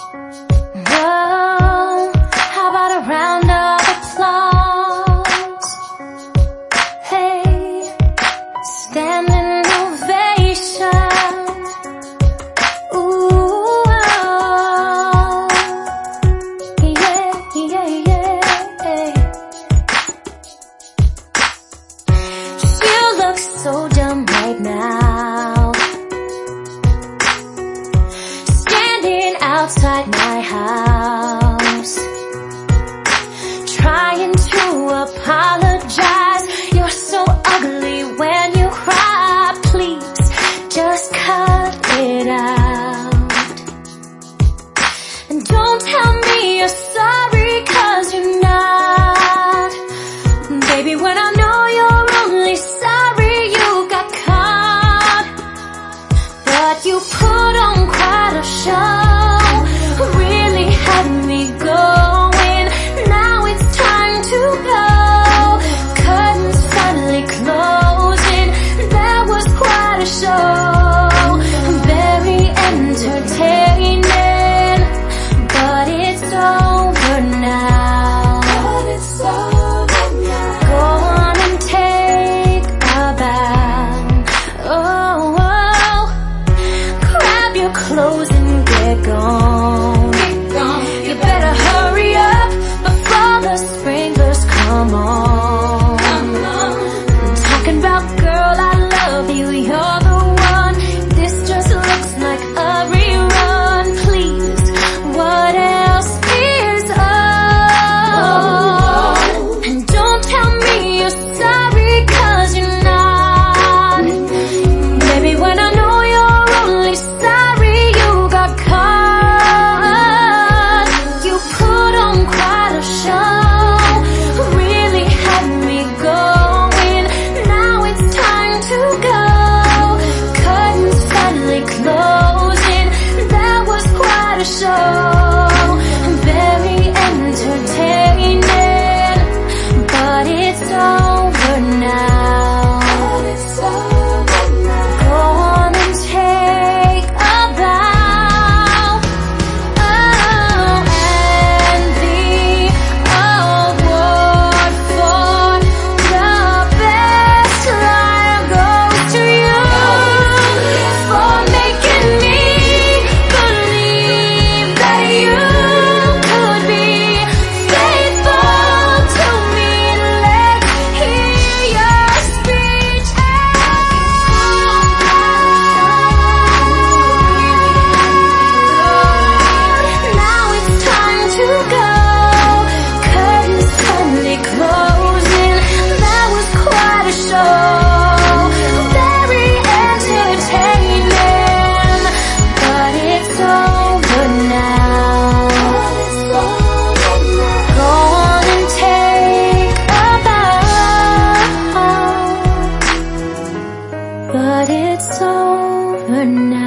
Oh, how about a round of applause? Hey, standing ovation. Ooh, oh, yeah, yeah, yeah. You look so dumb right now, outside my house, trying to apologize. You're so ugly when you cry. Please, just cut it out. And don't tell me you're sorry, 'cause you're not. Baby, when I know you're only sorry you got caught. But you put on quite a show, really had me going. Now it's time to go. Curtains finally closing. That was quite a show, very entertaining. But it's over now. Go on and take a bow. Oh, grab your clothes and get gone. You better hurry up before the sprinklers come on. I'm talking about, girl, I love you, you're the one. This just looks like a rerun. Please, what else is up? And don't tell me you're sorry, 'cause you're not. Baby, when I know you're only sorry you got caught. You put on quite a show, really had me going. Now it's time to go. Curtains finally closing. That was quite a show, very entertaining. But it's over now. Go on and take a bow. Oh, and the award for the best liar goes to you, for making me believe that you could be faithful to me. Let's hear your speech. Now it's time to go. Curtains finally closing. That was quite a show, very entertaining. But it's over now. Go on and take a bow. But it's over now.